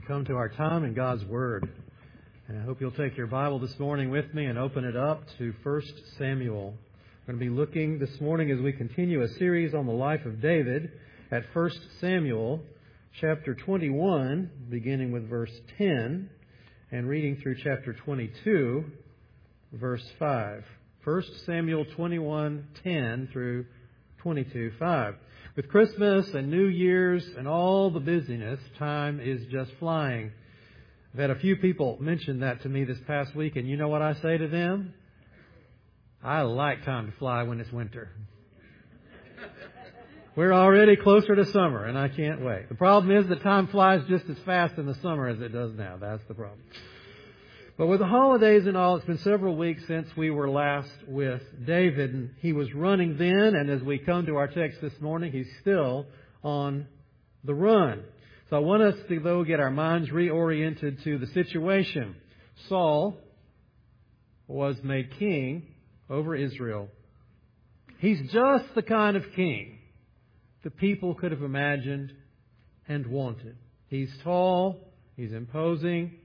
come to our time in God's Word. And I hope you'll take your Bible this morning with me and open it up to 1 Samuel. We're going to be looking this morning as we continue a series on the life of David at 1 Samuel chapter 21, beginning with verse 10, and reading through chapter 22, verse 5. 1 Samuel 21:10 through 22:5. With Christmas and New Year's and all the busyness, time is just flying. I've had a few people mention that to me this past week, and you know what I say to them? I like time to fly when it's winter. We're already closer to summer, and I can't wait. The problem is that time flies just as fast in the summer as it does now. That's the problem. But with the holidays and all, it's been several weeks since we were last with David. And he was running then, and as we come to our text this morning, he's still on the run. So I want us to, though, get our minds reoriented to the situation. Saul was made king over Israel. He's just the kind of king the people could have imagined and wanted. He's tall, he's imposing.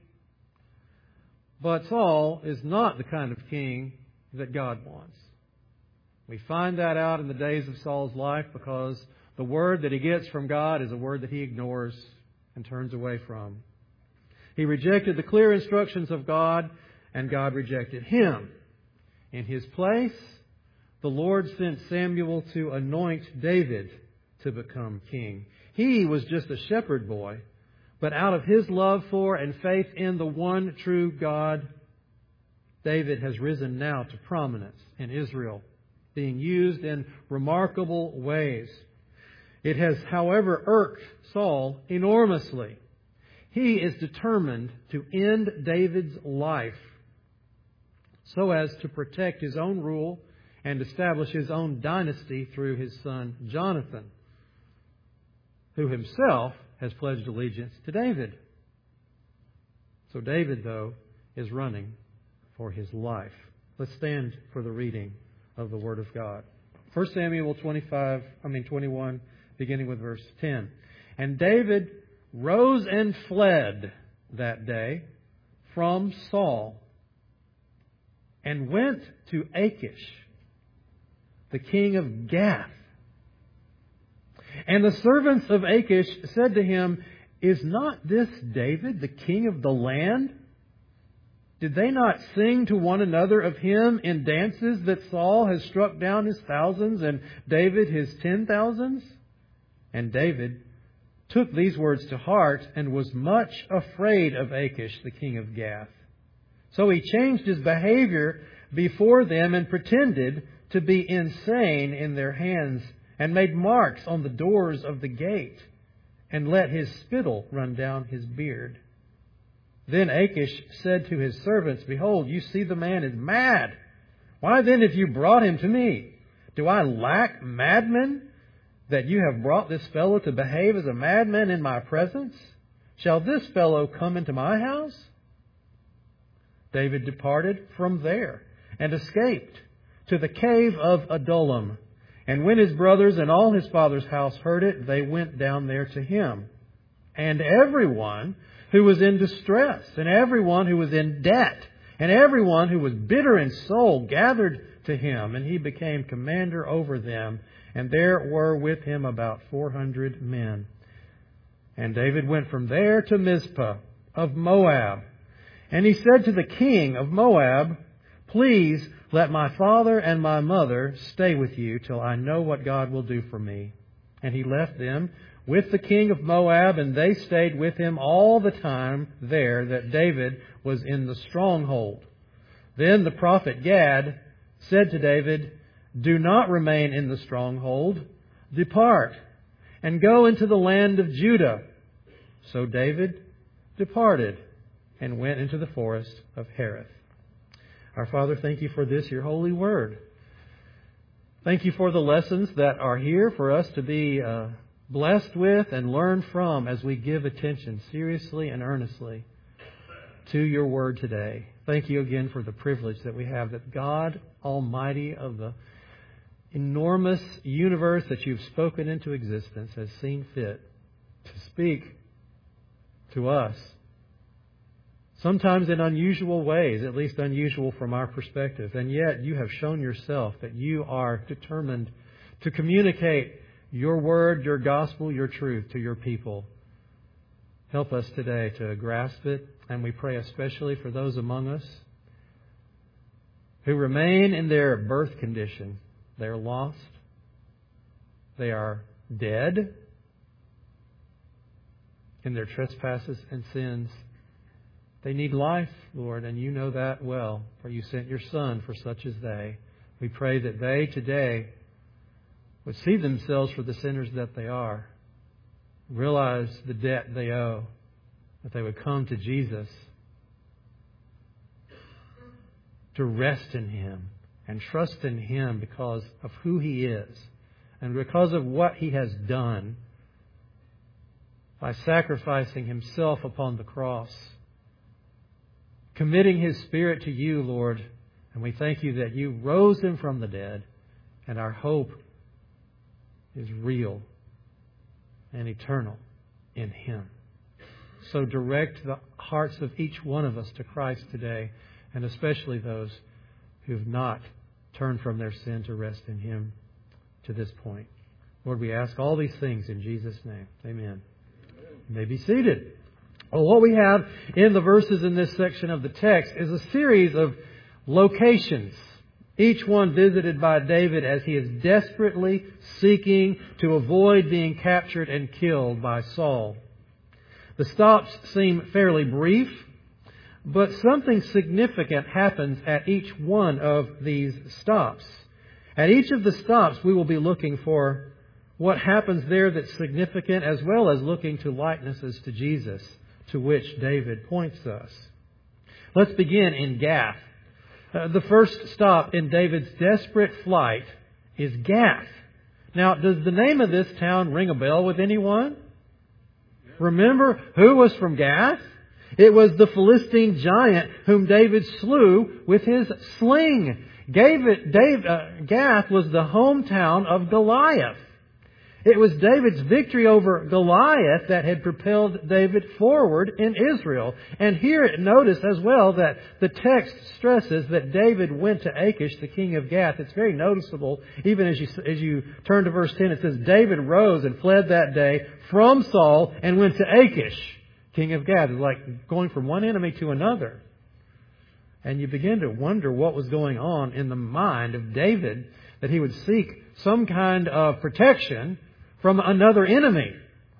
But Saul is not the kind of king that God wants. We find that out in the days of Saul's life because the word that he gets from God is a word that he ignores and turns away from. He rejected the clear instructions of God, and God rejected him. In his place, the Lord sent Samuel to anoint David to become king. He was just a shepherd boy. But out of his love for and faith in the one true God, David has risen now to prominence in Israel, being used in remarkable ways. It has, however, irked Saul enormously. He is determined to end David's life so as to protect his own rule and establish his own dynasty through his son Jonathan, who himself has pledged allegiance to David. So David, though, is running for his life. Let's stand for the reading of the Word of God. 1 Samuel 21, beginning with verse 10. And David rose and fled that day from Saul and went to Achish, the king of Gath. And the servants of Achish said to him, Is not this David, the king of the land? Did they not sing to one another of him in dances that Saul has struck down his thousands and David his 10,000s? And David took these words to heart and was much afraid of Achish, the king of Gath. So he changed his behavior before them and pretended to be insane in their hands, and made marks on the doors of the gate, and let his spittle run down his beard. Then Achish said to his servants, Behold, you see the man is mad. Why then have you brought him to me? Do I lack madmen, that you have brought this fellow to behave as a madman in my presence? Shall this fellow come into my house? David departed from there, and escaped to the cave of Adullam. And when his brothers and all his father's house heard it, they went down there to him. And everyone who was in distress, and everyone who was in debt, and everyone who was bitter in soul gathered to him, and he became commander over them. And there were with him about 400 men. And David went from there to Mizpah of Moab. And he said to the king of Moab, Please let my father and my mother stay with you till I know what God will do for me. And he left them with the king of Moab, and they stayed with him all the time there that David was in the stronghold. Then the prophet Gad said to David, Do not remain in the stronghold. Depart and go into the land of Judah. So David departed and went into the forest of Hereth. Our Father, thank you for this, your holy word. Thank you for the lessons that are here for us to be blessed with and learn from as we give attention seriously and earnestly to your word today. Thank you again for the privilege that we have that God Almighty of the enormous universe that you've spoken into existence has seen fit to speak to us. Sometimes in unusual ways, at least unusual from our perspective. And yet you have shown yourself that you are determined to communicate your word, your gospel, your truth to your people. Help us today to grasp it. And we pray especially for those among us who remain in their birth condition. They're lost. They are dead in their trespasses and sins. They need life, Lord, and you know that well, for you sent your Son for such as they. We pray that they today would see themselves for the sinners that they are, realize the debt they owe, that they would come to Jesus to rest in Him and trust in Him because of who He is and because of what He has done by sacrificing Himself upon the cross, committing His Spirit to you, Lord. And we thank you that you rose Him from the dead, and our hope is real and eternal in Him. So direct the hearts of each one of us to Christ today, and especially those who have not turned from their sin to rest in Him to this point. Lord, we ask all these things in Jesus' name. Amen. You may be seated. Well, what we have in the verses in this section of the text is a series of locations, each one visited by David as he is desperately seeking to avoid being captured and killed by Saul. The stops seem fairly brief, but something significant happens at each one of these stops. At each of the stops, we will be looking for what happens there that's significant, as well as looking to likenesses to Jesus, to which David points us. Let's begin in Gath. The first stop in David's desperate flight is Gath. Now, does the name of this town ring a bell with anyone? Remember who was from Gath? It was the Philistine giant whom David slew with his sling. Gath was the hometown of Goliath. It was David's victory over Goliath that had propelled David forward in Israel. And here notice as well that the text stresses that David went to Achish, the king of Gath. It's very noticeable. Even as you turn to verse 10, it says, David rose and fled that day from Saul and went to Achish, king of Gath. It's like going from one enemy to another. And you begin to wonder what was going on in the mind of David, that he would seek some kind of protection from another enemy.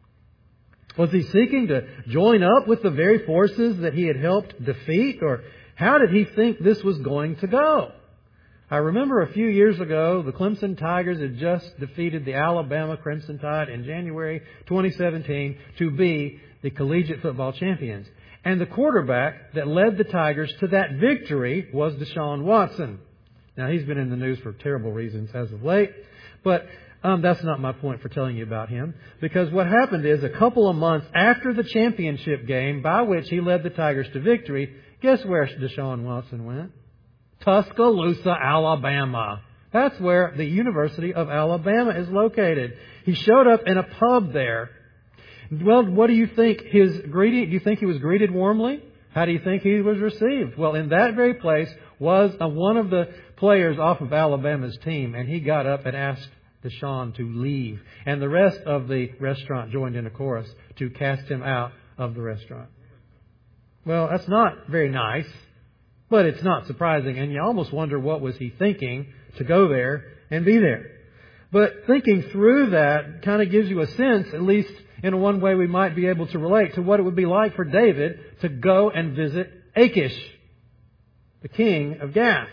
Was he seeking to join up with the very forces that he had helped defeat? Or how did he think this was going to go? I remember a few years ago, the Clemson Tigers had just defeated the Alabama Crimson Tide in January 2017 to be the collegiate football champions. And the quarterback that led the Tigers to that victory was Deshaun Watson. Now, he's been in the news for terrible reasons as of late, but that's not my point for telling you about him. Because what happened is, a couple of months after the championship game by which he led the Tigers to victory, guess where Deshaun Watson went? Tuscaloosa, Alabama. That's where the University of Alabama is located. He showed up in a pub there. Well, what do you think his greeting? Do you think he was greeted warmly? How do you think he was received? Well, in that very place was one of the players off of Alabama's team, and he got up and asked Deshaun to leave. And the rest of the restaurant joined in a chorus to cast him out of the restaurant. Well, that's not very nice, but it's not surprising. And you almost wonder, what was he thinking to go there and be there? But thinking through that kind of gives you a sense, at least in one way we might be able to relate to what it would be like for David to go and visit Achish, the king of Gath.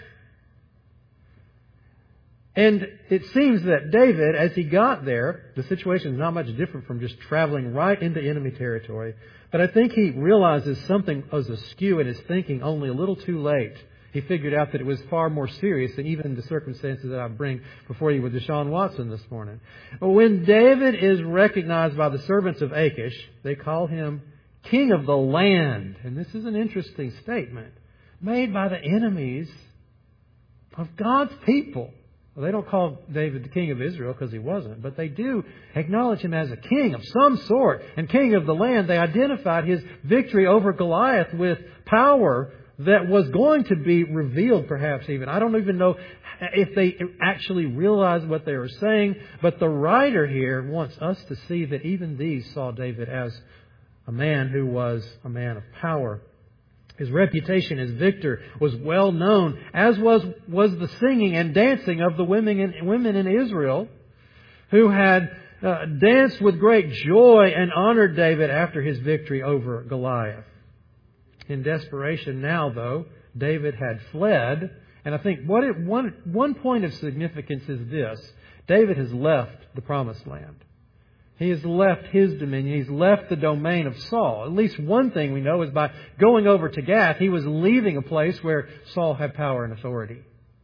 And it seems that David, as he got there, the situation is not much different from just traveling right into enemy territory. But I think he realizes something was askew in his thinking only a little too late. He figured out that it was far more serious than even the circumstances that I bring before you with Deshaun Watson this morning. When David is recognized by the servants of Achish, they call him king of the land. And this is an interesting statement made by the enemies of God's people, Well, they don't call David the king of Israel because he wasn't, but they do acknowledge him as a king of some sort and king of the land. They identified his victory over Goliath with power that was going to be revealed, perhaps even. I don't even know if they actually realized what they were saying, but the writer here wants us to see that even these saw David as a man who was a man of power. His reputation as victor was well known, as was the singing and dancing of the women in Israel, who had danced with great joy and honored David after his victory over Goliath. In desperation now, though, David had fled. And I think one point of significance is this. David has left the promised land. He has left his dominion. He's left the domain of Saul. At least one thing we know is by going over to Gath, he was leaving a place where Saul had power and authority.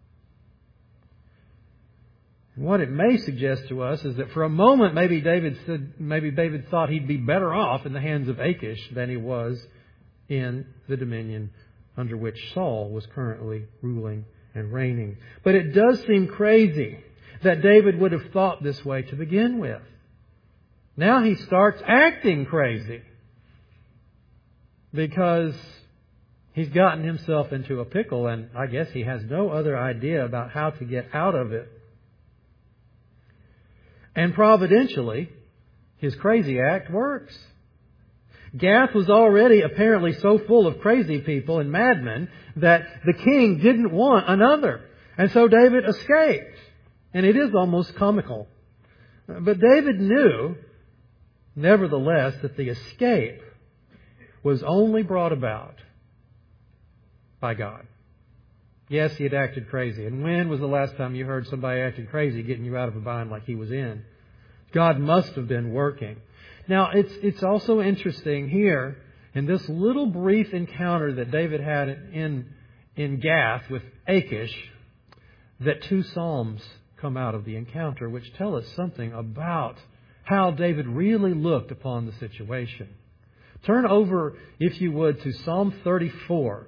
And what it may suggest to us is that for a moment, maybe David thought he'd be better off in the hands of Achish than he was in the dominion under which Saul was currently ruling and reigning. But it does seem crazy that David would have thought this way to begin with. Now he starts acting crazy because he's gotten himself into a pickle, and I guess he has no other idea about how to get out of it. And providentially, his crazy act works. Gath was already apparently so full of crazy people and madmen that the king didn't want another. And so David escaped. And it is almost comical. But David knew, nevertheless, that the escape was only brought about by God. Yes, he had acted crazy. And when was the last time you heard somebody acting crazy getting you out of a bind like he was in? God must have been working. Now, it's also interesting here in this little brief encounter that David had in Gath with Achish that 2 psalms come out of the encounter which tell us something about how David really looked upon the situation. Turn over, if you would, to Psalm 34.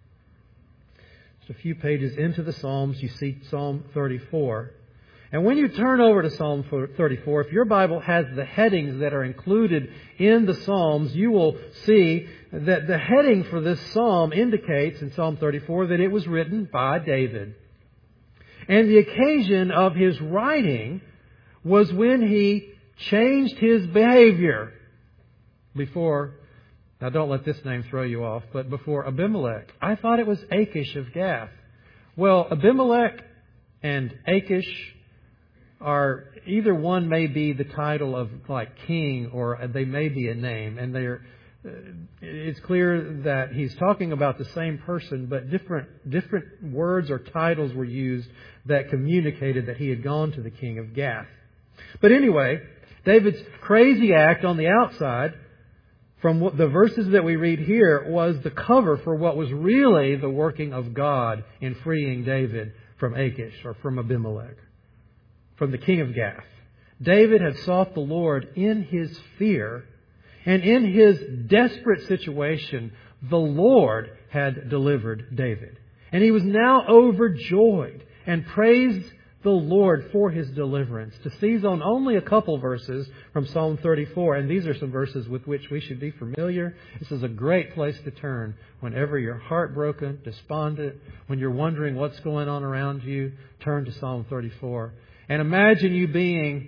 Just a few pages into the Psalms, you see Psalm 34. And when you turn over to Psalm 34, if your Bible has the headings that are included in the Psalms, you will see that the heading for this psalm indicates in Psalm 34 that it was written by David. And the occasion of his writing was when he changed his behavior before, now don't let this name throw you off, but before Abimelech. I thought it was Achish of Gath. Well, Abimelech and Achish are, either one may be the title of like king, or they may be a name, and it's clear that he's talking about the same person, but different words or titles were used that communicated that he had gone to the king of Gath. But anyway, David's crazy act on the outside, from what the verses that we read here, was the cover for what was really the working of God in freeing David from Achish, or from Abimelech, from the king of Gath. David had sought the Lord in his fear, and in his desperate situation, the Lord had delivered David. And he was now overjoyed and praised the Lord for his deliverance. To seize on only a couple verses from Psalm 34, and these are some verses with which we should be familiar. This is a great place to turn whenever you're heartbroken, despondent, when you're wondering what's going on around you. Turn to Psalm 34. And imagine you being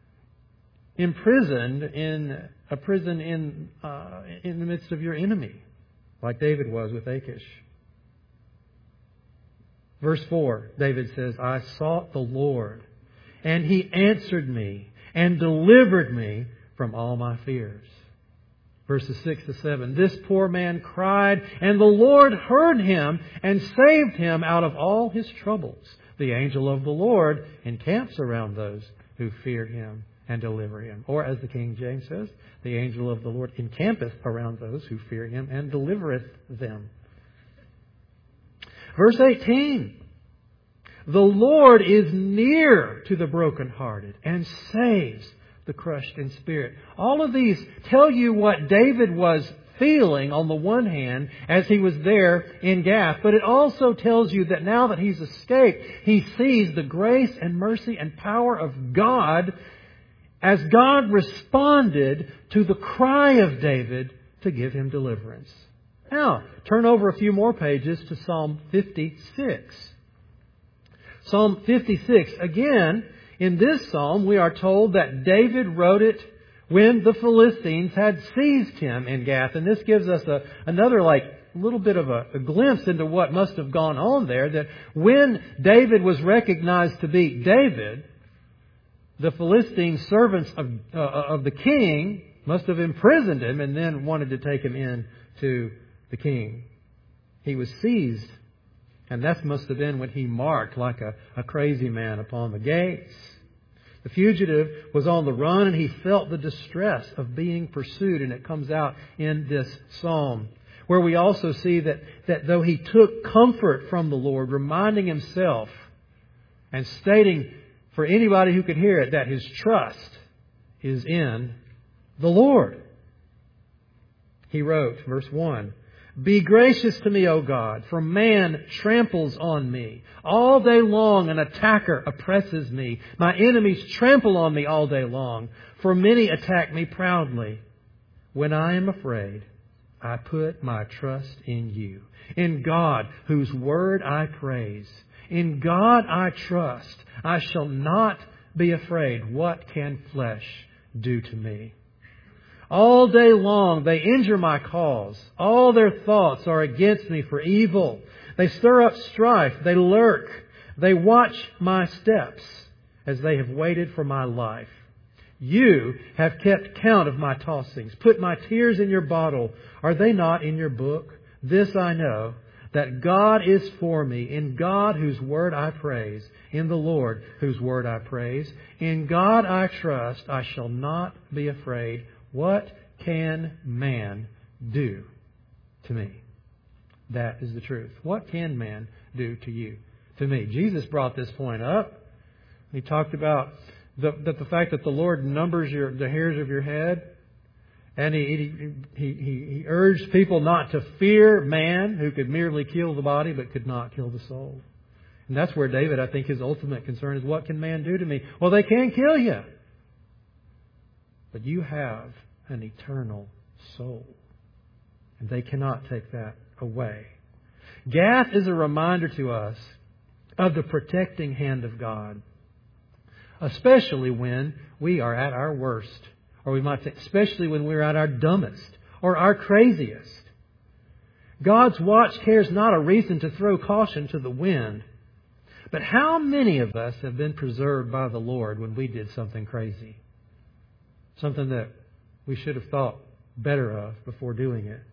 imprisoned in a prison in the midst of your enemy, like David was with Achish. Verse 4, David says, I sought the Lord, and He answered me and delivered me from all my fears. Verses 6 to 7, this poor man cried, and the Lord heard him and saved him out of all his troubles. The angel of the Lord encamps around those who fear Him and deliver him. Or as the King James says, the angel of the Lord encampeth around those who fear Him and delivereth them. Verse 18, the Lord is near to the brokenhearted and saves the crushed in spirit. All of these tell you what David was feeling on the one hand as he was there in Gath, but it also tells you that now that he's escaped, he sees the grace and mercy and power of God as God responded to the cry of David to give him deliverance. Now, turn over a few more pages to Psalm 56. Psalm 56, again, in this psalm we are told that David wrote it when the Philistines had seized him in Gath. And this gives us another little bit of a glimpse into what must have gone on there, that when David was recognized to be David, the Philistine servants of the king must have imprisoned him and then wanted to take him in to the king. He was seized, and that must have been when he marched like a crazy man upon the gates. The fugitive was on the run, and he felt the distress of being pursued, and it comes out in this psalm, where we also see that though he took comfort from the Lord, reminding himself and stating for anybody who could hear it that his trust is in the Lord. He wrote, verse 1, "Be gracious to me, O God, for man tramples on me. All day long an attacker oppresses me. My enemies trample on me all day long, for many attack me proudly. When I am afraid, I put my trust in you. In God, whose word I praise. In God I trust. I shall not be afraid. What can flesh do to me? All day long they injure my cause. All their thoughts are against me for evil. They stir up strife. They lurk. They watch my steps as they have waited for my life. You have kept count of my tossings. Put my tears in your bottle. Are they not in your book? This I know, that God is for me. In God whose word I praise. In the Lord whose word I praise. In God I trust. I shall not be afraid. What can man do to me?" That is the truth. What can man do to you, to me? Jesus brought this point up. He talked about the fact that the Lord numbers the hairs of your head. And he urged people not to fear man, who could merely kill the body but could not kill the soul. And that's where David, I think, his ultimate concern is, what can man do to me? Well, they can kill you. But you have an eternal soul. And they cannot take that away. Gath is a reminder to us of the protecting hand of God. Especially when we are at our worst. Or we might say, especially when we're at our dumbest or our craziest. God's watch care is not a reason to throw caution to the wind. But how many of us have been preserved by the Lord when we did something crazy? Something that we should have thought better of before doing it.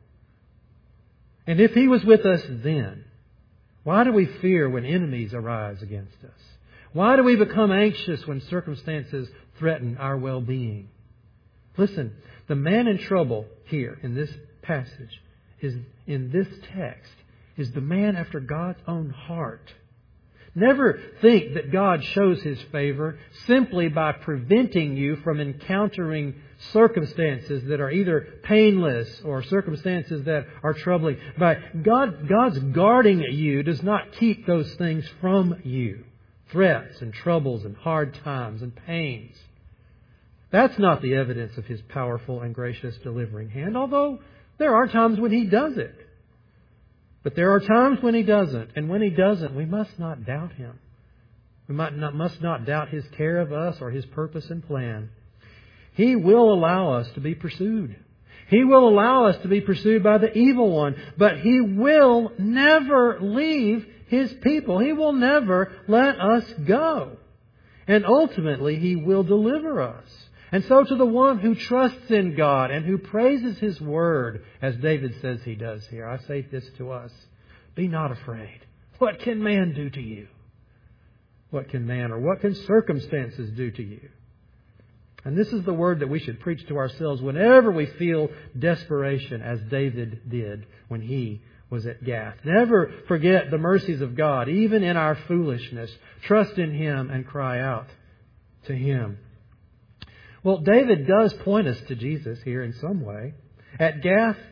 And if He was with us then, why do we fear when enemies arise against us? Why do we become anxious when circumstances threaten our well-being? Listen, the man in trouble here in this passage, in this text, is the man after God's own heart. Never think that God shows His favor simply by preventing you from encountering circumstances that are either painless or circumstances that are troubling. God's guarding you does not keep those things from you. Threats and troubles and hard times and pains. That's not the evidence of His powerful and gracious delivering hand, although there are times when He does it. But there are times when He doesn't. And when He doesn't, we must not doubt Him. We must not doubt His care of us or His purpose and plan. He will allow us to be pursued. He will allow us to be pursued by the evil one. But He will never leave His people. He will never let us go. And ultimately, He will deliver us. And so to the one who trusts in God and who praises His word, as David says he does here, I say this to us: be not afraid. What can man do to you? What can man or what can circumstances do to you? And this is the word that we should preach to ourselves whenever we feel desperation, as David did when he was at Gath. Never forget the mercies of God, even in our foolishness. Trust in Him and cry out to Him. Well, David does point us to Jesus here in some way. At Gath,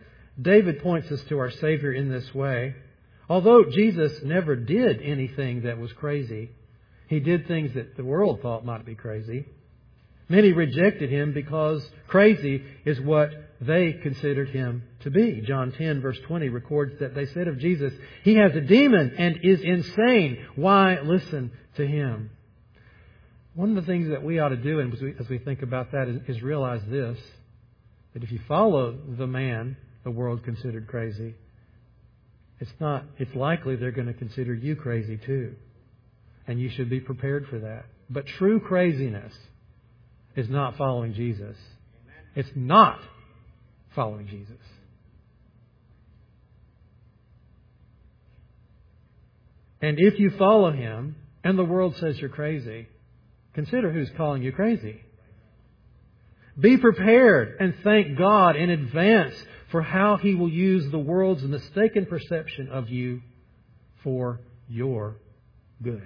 David points us to our Savior in this way. Although Jesus never did anything that was crazy, He did things that the world thought might be crazy. Many rejected Him because crazy is what they considered Him to be. John 10 verse 20 records that they said of Jesus, He has a demon and is insane. Why listen to Him? One of the things that we ought to do as we think about that is realize this, that if you follow the man the world considered crazy, it's likely they're going to consider you crazy too. And you should be prepared for that. But true craziness is not following Jesus. It's not following Jesus. And if you follow Him and the world says you're crazy, consider who's calling you crazy. Be prepared and thank God in advance for how He will use the world's mistaken perception of you for your good.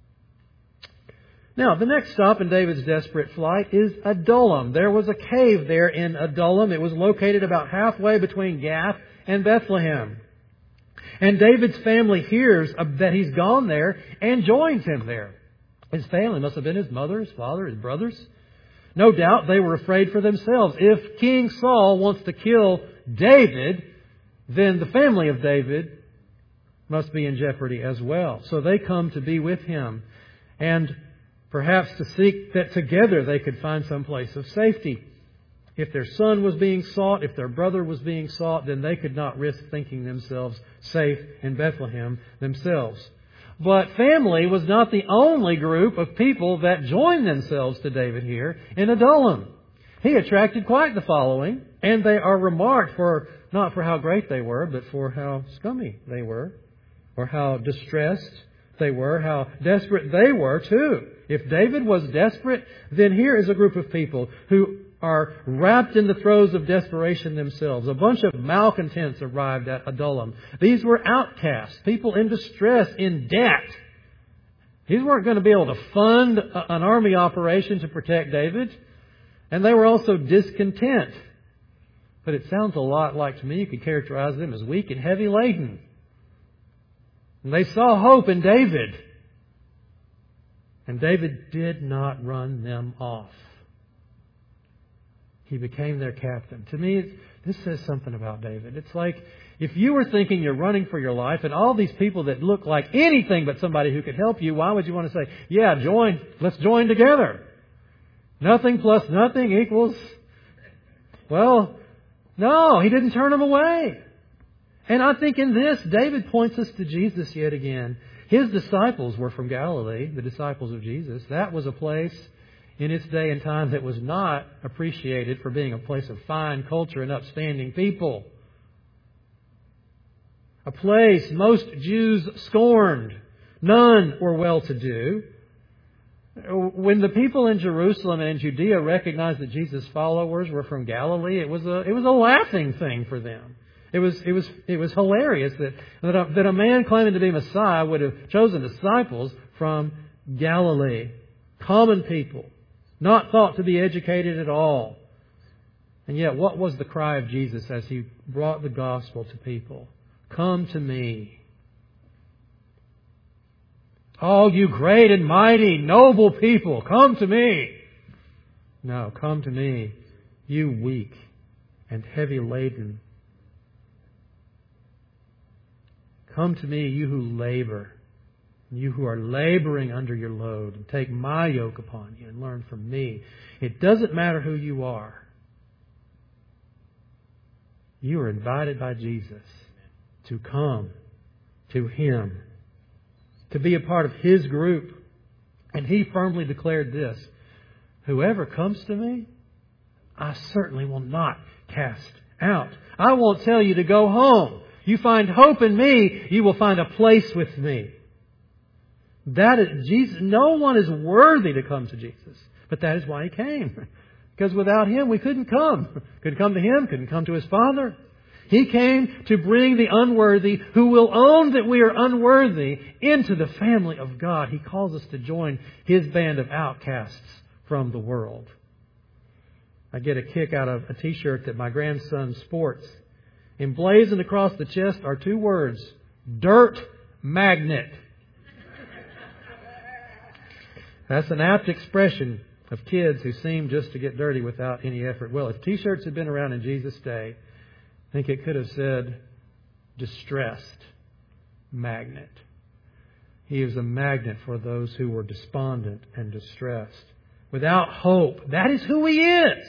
Now, the next stop in David's desperate flight is Adullam. There was a cave there in Adullam. It was located about halfway between Gath and Bethlehem. And David's family hears that he's gone there and joins him there. His family must have been his mother, his father, his brothers. No doubt they were afraid for themselves. If King Saul wants to kill David, then the family of David must be in jeopardy as well. So they come to be with him, and perhaps to seek that together they could find some place of safety. If their son was being sought, if their brother was being sought, then they could not risk thinking themselves safe in Bethlehem themselves. But family was not the only group of people that joined themselves to David here in Adullam. He attracted quite the following, and they are remarked for not for how great they were, but for how scummy they were, or how distressed they were, how desperate they were too. If David was desperate, then here is a group of people who are wrapped in the throes of desperation themselves. A bunch of malcontents arrived at Adullam. These were outcasts, people in distress, in debt. These weren't going to be able to fund an army operation to protect David. And they were also discontent. But it sounds a lot like, to me, you could characterize them as weak and heavy laden. And they saw hope in David. And David did not run them off. He became their captain. To me, this says something about David. It's like if you were thinking you're running for your life and all these people that look like anything but somebody who could help you, why would you want to say, yeah, join, let's join together? Nothing plus nothing equals... Well, no, he didn't turn them away. And I think in this, David points us to Jesus yet again. His disciples were from Galilee, the disciples of Jesus. That was a place in its day and time that was not appreciated for being a place of fine culture and upstanding people. A place most Jews scorned. None were well-to-do. When the people in Jerusalem and in Judea recognized that Jesus' followers were from Galilee, it was a laughing thing for them. It was hilarious that a man claiming to be Messiah would have chosen disciples from Galilee. Common people, not thought to be educated at all. And yet, what was the cry of Jesus as He brought the gospel to people? Come to me. All you great and mighty, noble people, come to me. No, come to me, you weak and heavy laden. Come to me, you who labor, you who are laboring under your load, and take my yoke upon you and learn from me. It doesn't matter who you are. You are invited by Jesus to come to Him, to be a part of His group. And He firmly declared this: whoever comes to me, I certainly will not cast out. I won't tell you to go home. You find hope in me, you will find a place with me. That is Jesus. No one is worthy to come to Jesus. But that is why He came. Because without Him, we couldn't come. Couldn't come to Him, couldn't come to His Father. He came to bring the unworthy, who will own that we are unworthy, into the family of God. He calls us to join His band of outcasts from the world. I get a kick out of a t-shirt that my grandson sports. Emblazoned across the chest are 2 words, dirt magnet. That's an apt expression of kids who seem just to get dirty without any effort. Well, if T-shirts had been around in Jesus' day, I think it could have said, distressed magnet. He is a magnet for those who were despondent and distressed, without hope. That is who He is.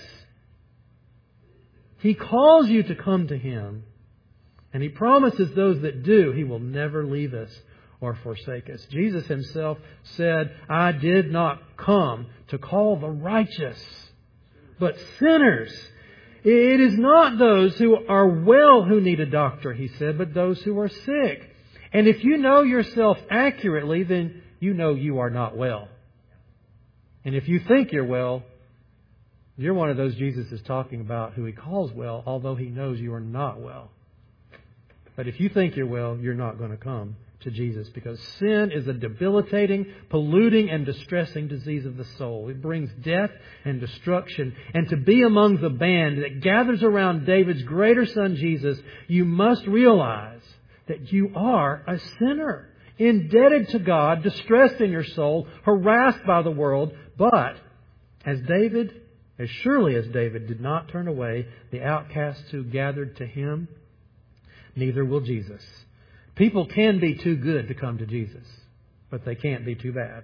He calls you to come to Him, and He promises those that do, He will never leave us or forsake us. Jesus Himself said, I did not come to call the righteous, but sinners. It is not those who are well who need a doctor, He said, but those who are sick. And if you know yourself accurately, then you know you are not well. And if you think you're well, you're one of those Jesus is talking about who He calls well, although He knows you are not well. But if you think you're well, you're not going to come to Jesus, because sin is a debilitating, polluting, and distressing disease of the soul. It brings death and destruction. And to be among the band that gathers around David's greater son Jesus, you must realize that you are a sinner, indebted to God, distressed in your soul, harassed by the world. But as surely as David did not turn away the outcasts who gathered to him, neither will Jesus. People can be too good to come to Jesus, but they can't be too bad.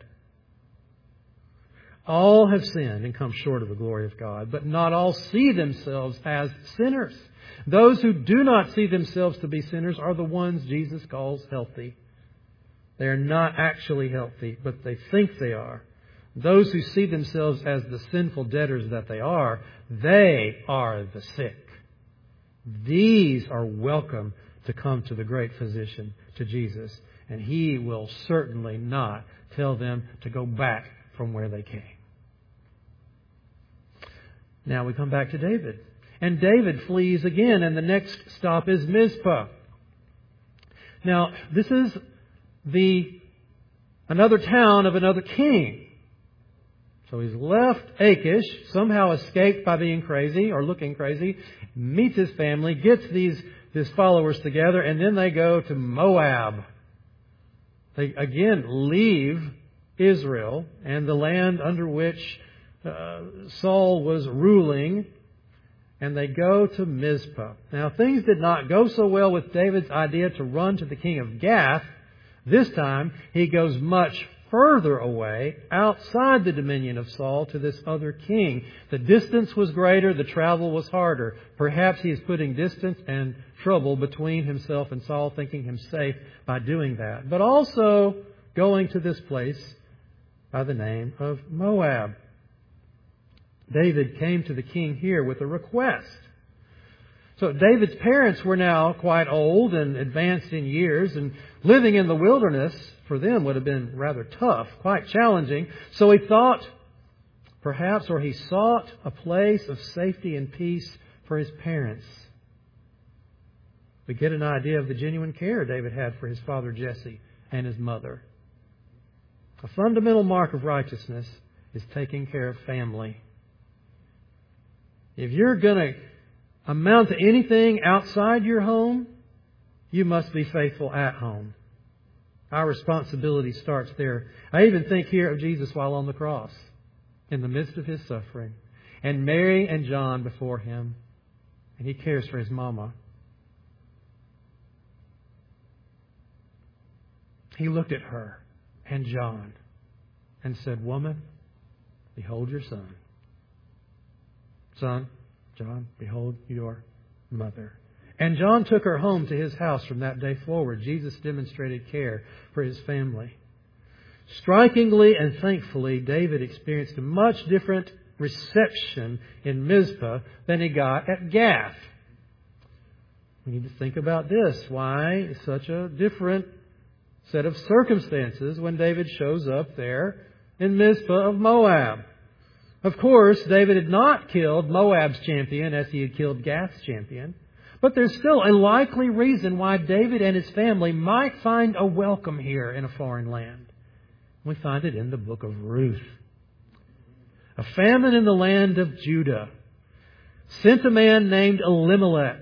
All have sinned and come short of the glory of God, but not all see themselves as sinners. Those who do not see themselves to be sinners are the ones Jesus calls healthy. They are not actually healthy, but they think they are. Those who see themselves as the sinful debtors that they are the sick. These are welcome to come to the great physician, to Jesus. And He will certainly not tell them to go back from where they came. Now we come back to David. And David flees again, and the next stop is Mizpah. Now, this is another town of another king. So he's left Achish, somehow escaped by being crazy or looking crazy, meets his family, gets his followers together, and then they go to Moab. They again leave Israel and the land under which Saul was ruling, and they go to Mizpah. Now, things did not go so well with David's idea to run to the king of Gath. This time, he goes much further away, outside the dominion of Saul, to this other king. The distance was greater, the travel was harder. Perhaps he is putting distance and trouble between himself and Saul, thinking him safe by doing that. But also going to this place by the name of Moab. David came to the king here with a request. So David's parents were now quite old and advanced in years, and living in the wilderness for them would have been rather tough, quite challenging. So he thought, he sought a place of safety and peace for his parents. We get an idea of the genuine care David had for his father Jesse and his mother. A fundamental mark of righteousness is taking care of family. If you're going to amount to anything outside your home, you must be faithful at home. Our responsibility starts there. I even think here of Jesus while on the cross, in the midst of His suffering, and Mary and John before Him, and He cares for His mama. He looked at her and John and said, "Woman, behold your son. Son, John, behold your mother." And John took her home to his house from that day forward. Jesus demonstrated care for his family. Strikingly and thankfully, David experienced a much different reception in Mizpah than he got at Gath. We need to think about this. Why such a different set of circumstances when David shows up there in Mizpah of Moab? Of course, David had not killed Moab's champion as he had killed Gath's champion. But there's still a likely reason why David and his family might find a welcome here in a foreign land. We find it in the book of Ruth. A famine in the land of Judah sent a man named Elimelech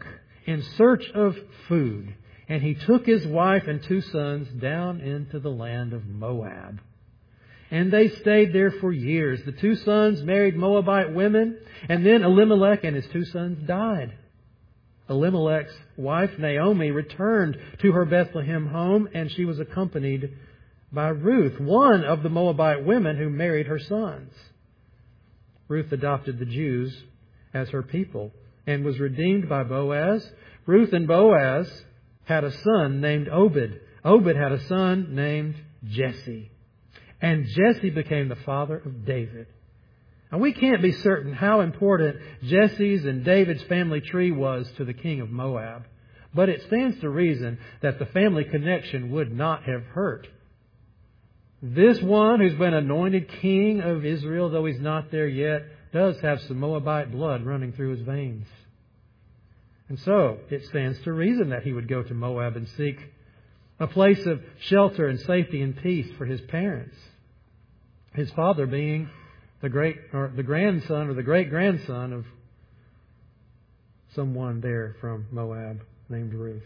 in search of food. And he took his wife and 2 sons down into the land of Moab. And they stayed there for years. The 2 sons married Moabite women, and then Elimelech and his 2 sons died. Elimelech's wife Naomi returned to her Bethlehem home, and she was accompanied by Ruth, one of the Moabite women who married her sons. Ruth adopted the Jews as her people and was redeemed by Boaz. Ruth and Boaz had a son named Obed. Obed had a son named Jesse. And Jesse became the father of David. And we can't be certain how important Jesse's and David's family tree was to the king of Moab. But it stands to reason that the family connection would not have hurt. This one who's been anointed king of Israel, though he's not there yet, does have some Moabite blood running through his veins. And so it stands to reason that he would go to Moab and seek a place of shelter and safety and peace for his parents. His father being the grandson or the great-grandson of someone there from Moab named Ruth.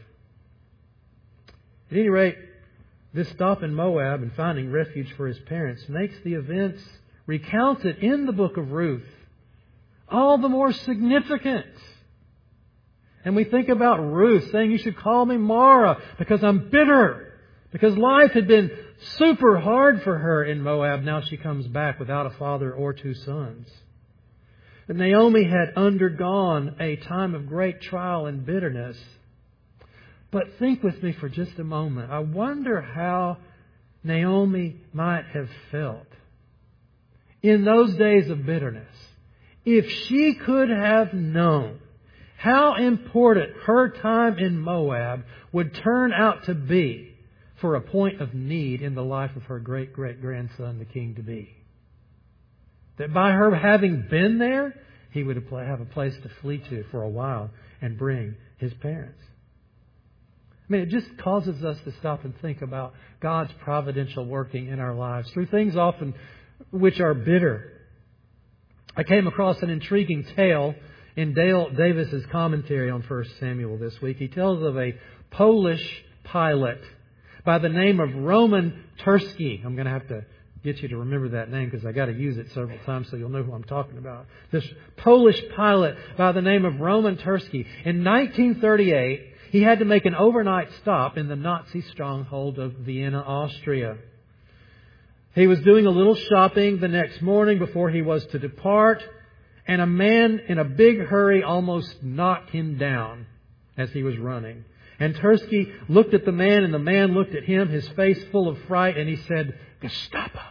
At any rate, this stop in Moab and finding refuge for his parents makes the events recounted in the book of Ruth all the more significant. And we think about Ruth saying, "You should call me Mara because I'm bitter." Because life had been super hard for her in Moab. Now she comes back without a father or 2 sons. But Naomi had undergone a time of great trial and bitterness. But think with me for just a moment. I wonder how Naomi might have felt in those days of bitterness if she could have known how important her time in Moab would turn out to be for a point of need in the life of her great-great-grandson, the king-to-be. That by her having been there, he would have a place to flee to for a while and bring his parents. I mean, it just causes us to stop and think about God's providential working in our lives through things often which are bitter. I came across an intriguing tale in Dale Davis's commentary on 1 Samuel this week. He tells of a Polish pilot by the name of Roman Tursky. I'm going to have to get you to remember that name because I got to use it several times so you'll know who I'm talking about. This Polish pilot by the name of Roman Tursky. In 1938, he had to make an overnight stop in the Nazi stronghold of Vienna, Austria. He was doing a little shopping the next morning before he was to depart, and a man in a big hurry almost knocked him down as he was running. And Tursky looked at the man, and the man looked at him, his face full of fright, and he said, "Gestapo."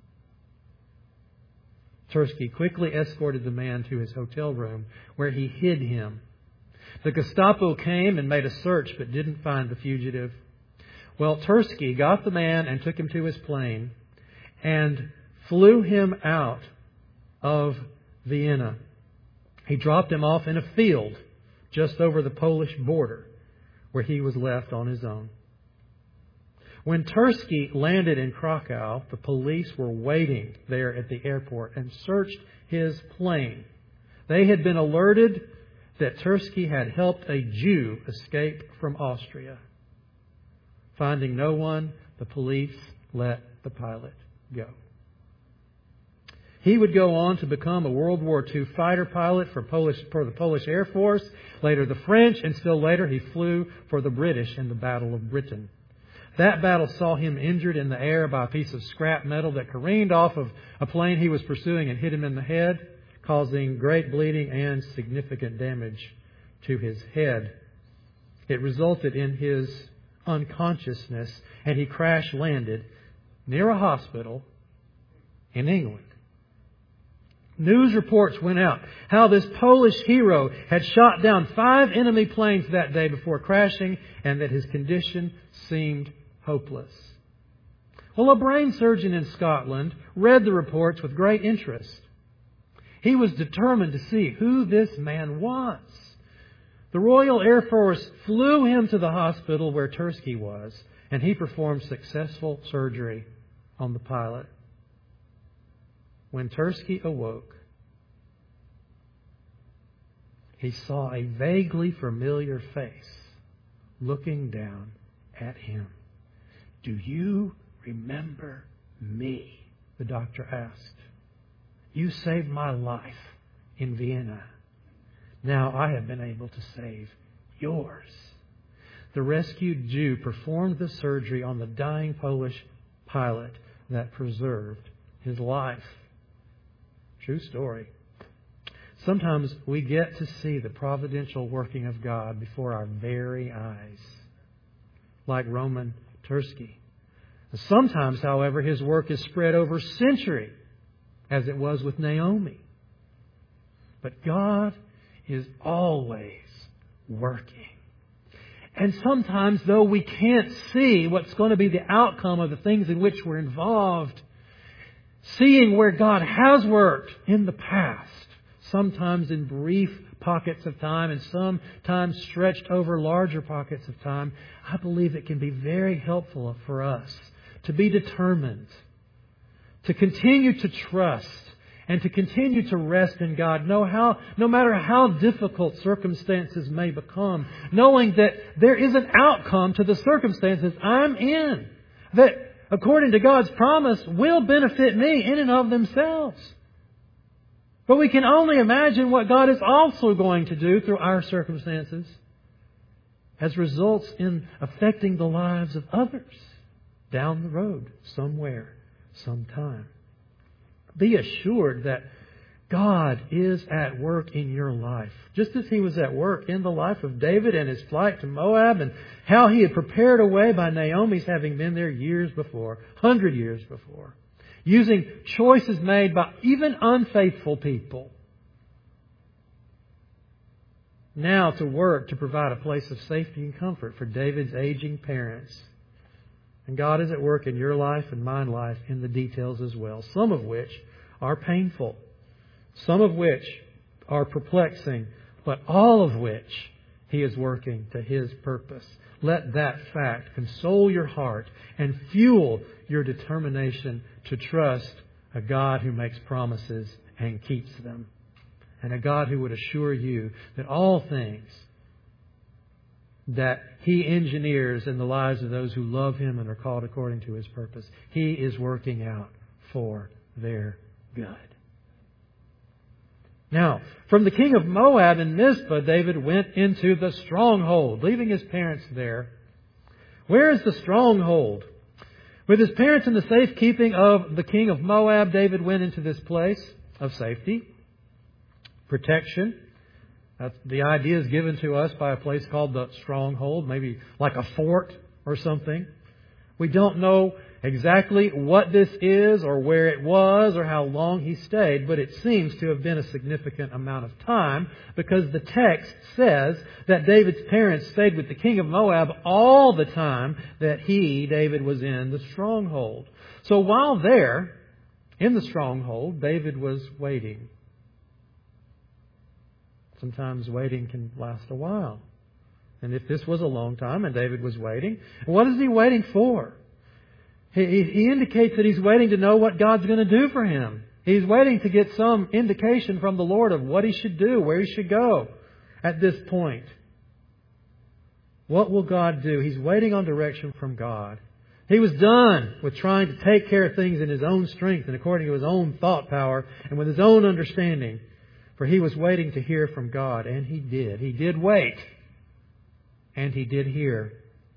Tursky quickly escorted the man to his hotel room, where he hid him. The Gestapo came and made a search, but didn't find the fugitive. Well, Tursky got the man and took him to his plane and flew him out of Vienna. He dropped him off in a field just over the Polish border, where he was left on his own. When Tursky landed in Krakow, the police were waiting there at the airport and searched his plane. They had been alerted that Tursky had helped a Jew escape from Austria. Finding no one, the police let the pilot go. He would go on to become a World War II fighter pilot for the Polish Air Force, later the French, and still later he flew for the British in the Battle of Britain. That battle saw him injured in the air by a piece of scrap metal that careened off of a plane he was pursuing and hit him in the head, causing great bleeding and significant damage to his head. It resulted in his unconsciousness, and he crash-landed near a hospital in England. News reports went out how this Polish hero had shot down 5 enemy planes that day before crashing, and that his condition seemed hopeless. Well, a brain surgeon in Scotland read the reports with great interest. He was determined to see who this man was. The Royal Air Force flew him to the hospital where Tursky was, and he performed successful surgery on the pilot. When Tursky awoke, he saw a vaguely familiar face looking down at him. "Do you remember me?" the doctor asked. "You saved my life in Vienna. Now I have been able to save yours." The rescued Jew performed the surgery on the dying Polish pilot that preserved his life. True story. Sometimes we get to see the providential working of God before our very eyes, like Roman Tursky. Sometimes, however, His work is spread over centuries, as it was with Naomi. But God is always working. And sometimes, though we can't see what's going to be the outcome of the things in which we're involved, seeing where God has worked in the past, sometimes in brief pockets of time and sometimes stretched over larger pockets of time, I believe it can be very helpful for us to be determined, to continue to trust, and to continue to rest in God, no matter how difficult circumstances may become, knowing that there is an outcome to the circumstances I'm in, that according to God's promise will benefit me in and of themselves. But we can only imagine what God is also going to do through our circumstances as results in affecting the lives of others down the road, somewhere, sometime. Be assured that God is at work in your life, just as He was at work in the life of David and his flight to Moab, and how he had prepared a way by Naomi's having been there years before, 100 years before, using choices made by even unfaithful people, now to work to provide a place of safety and comfort for David's aging parents. And God is at work in your life and my life in the details as well, some of which are painful, some of which are perplexing, but all of which He is working to His purpose. Let that fact console your heart and fuel your determination to trust a God who makes promises and keeps them, and a God who would assure you that all things that He engineers in the lives of those who love Him and are called according to His purpose, He is working out for their good. Now, from the king of Moab in Mizpah, David went into the stronghold, leaving his parents there. Where is the stronghold? With his parents in the safekeeping of the king of Moab, David went into this place of safety, protection. The idea is given to us by a place called the stronghold, maybe like a fort or something. We don't know exactly what this is or where it was or how long he stayed, but it seems to have been a significant amount of time, because the text says that David's parents stayed with the king of Moab all the time that David, was in the stronghold. So while there, in the stronghold, David was waiting. Sometimes waiting can last a while. And if this was a long time and David was waiting, what is he waiting for? He indicates that he's waiting to know what God's going to do for him. He's waiting to get some indication from the Lord of what he should do, where he should go at this point. What will God do? He's waiting on direction from God. He was done with trying to take care of things in his own strength and according to his own thought power and with his own understanding. For he was waiting to hear from God, and he did. He did wait, and he did hear.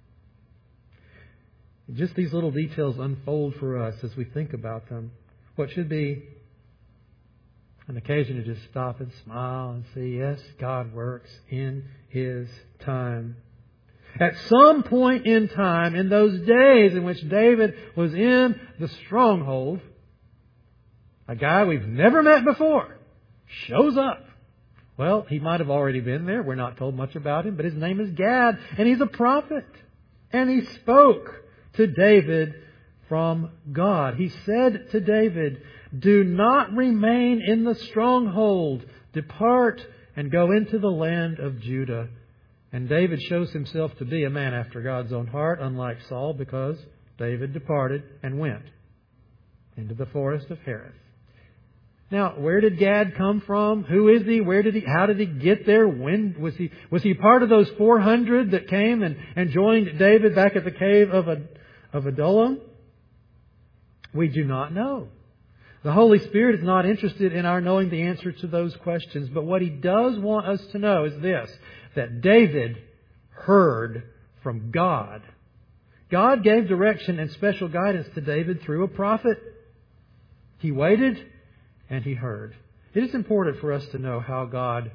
Just these little details unfold for us as we think about them. What should be an occasion to just stop and smile and say, yes, God works in His time. At some point in time, in those days in which David was in the stronghold, a guy we've never met before shows up. Well, he might have already been there. We're not told much about him, but his name is Gad, and he's a prophet. And he spoke to David from God. He said to David, "Do not remain in the stronghold. Depart and go into the land of Judah." And David shows himself to be a man after God's own heart, unlike Saul, because David departed and went into the forest of Hereth. Now, where did Gad come from? Who is he? How did he get there? When was he part of those 400 that came and joined David back at the cave of Adullam? We do not know. The Holy Spirit is not interested in our knowing the answer to those questions. But what He does want us to know is this, that David heard from God. God gave direction and special guidance to David through a prophet. He waited and he heard. It is important for us to know how God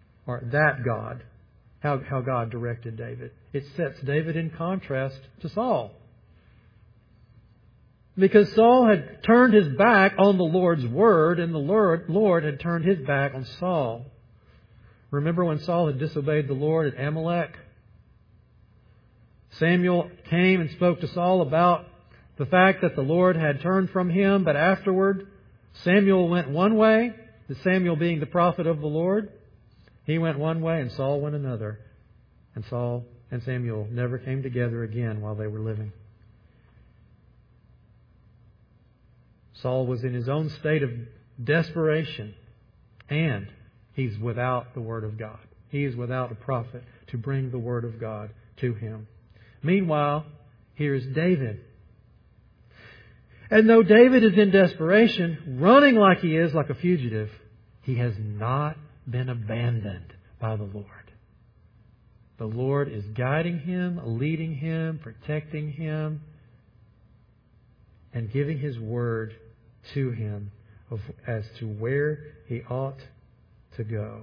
directed David. It sets David in contrast to Saul. Because Saul had turned his back on the Lord's Word, and the Lord had turned His back on Saul. Remember when Saul had disobeyed the Lord at Amalek? Samuel came and spoke to Saul about the fact that the Lord had turned from him, but afterward Samuel went one way, Samuel being the prophet of the Lord. He went one way and Saul went another. And Saul and Samuel never came together again while they were living. Saul was in his own state of desperation, and he's without the Word of God. He is without a prophet to bring the Word of God to him. Meanwhile, here's David. And though David is in desperation, running like he is, like a fugitive, he has not been abandoned by the Lord. The Lord is guiding him, leading him, protecting him, and giving His Word to him as to where he ought to go.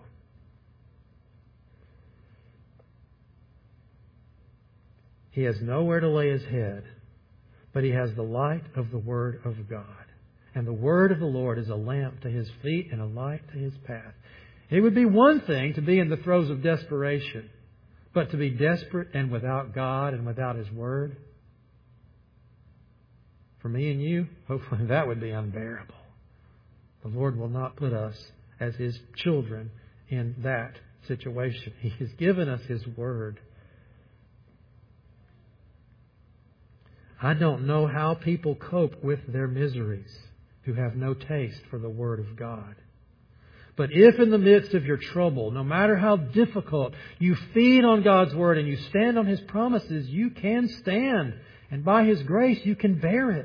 He has nowhere to lay his head, but he has the light of the Word of God. And the Word of the Lord is a lamp to his feet and a light to his path. It would be one thing to be in the throes of desperation, but to be desperate and without God and without His Word, for me and you, hopefully that would be unbearable. The Lord will not put us as His children in that situation. He has given us His Word. I don't know how people cope with their miseries who have no taste for the Word of God. But if in the midst of your trouble, no matter how difficult, you feed on God's Word and you stand on His promises, you can stand. And by His grace, you can bear it.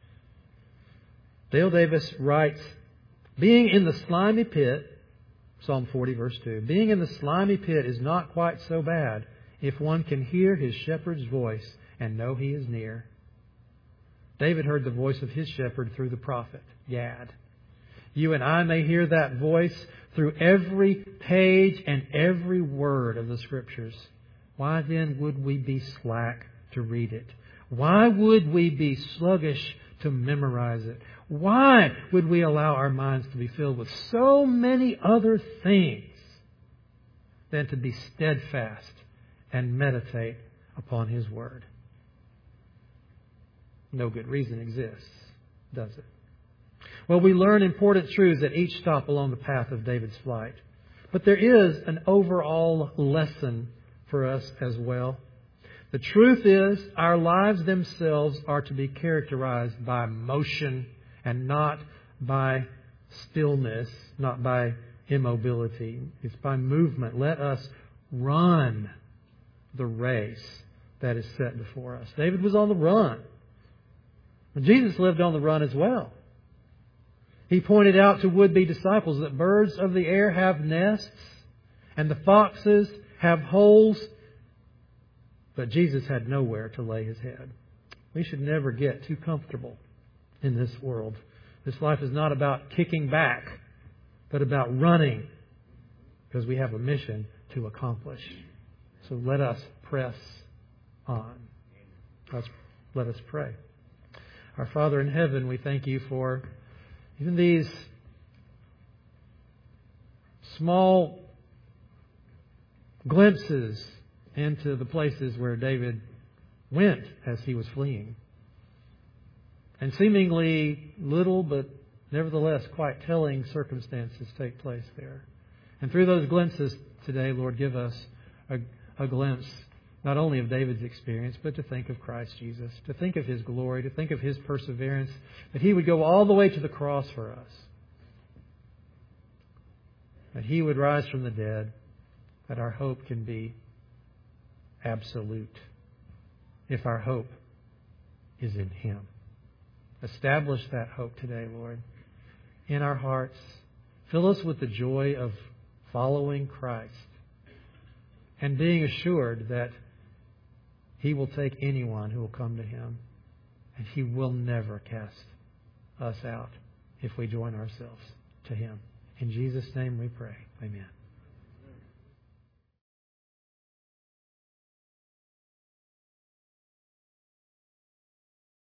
Dale Davis writes, being in the slimy pit, Psalm 40 verse 2, being in the slimy pit is not quite so bad if one can hear his shepherd's voice and know he is near. David heard the voice of his shepherd through the prophet, Gad. You and I may hear that voice through every page and every word of the Scriptures. Why then would we be slack to read it? Why would we be sluggish to memorize it? Why would we allow our minds to be filled with so many other things than to be steadfast and meditate upon His Word? No good reason exists, does it? Well, we learn important truths at each stop along the path of David's flight. But there is an overall lesson for us as well. The truth is, our lives themselves are to be characterized by motion and not by stillness, not by immobility. It's by movement. Let us run the race that is set before us. David was on the run. Jesus lived on the run as well. He pointed out to would-be disciples that birds of the air have nests and the foxes have holes, but Jesus had nowhere to lay His head. We should never get too comfortable in this world. This life is not about kicking back, but about running, because we have a mission to accomplish. So let us press on. Let us pray. Our Father in heaven, we thank You for even these small glimpses into the places where David went as he was fleeing. And seemingly little, but nevertheless quite telling circumstances take place there. And through those glimpses today, Lord, give us a glimpse not only of David's experience, but to think of Christ Jesus, to think of His glory, to think of His perseverance, that He would go all the way to the cross for us. that He would rise from the dead, that our hope can be absolute if our hope is in Him. Establish that hope today, Lord, in our hearts. Fill us with the joy of following Christ and being assured that He will take anyone who will come to Him, and He will never cast us out if we join ourselves to Him. In Jesus' name we pray. Amen.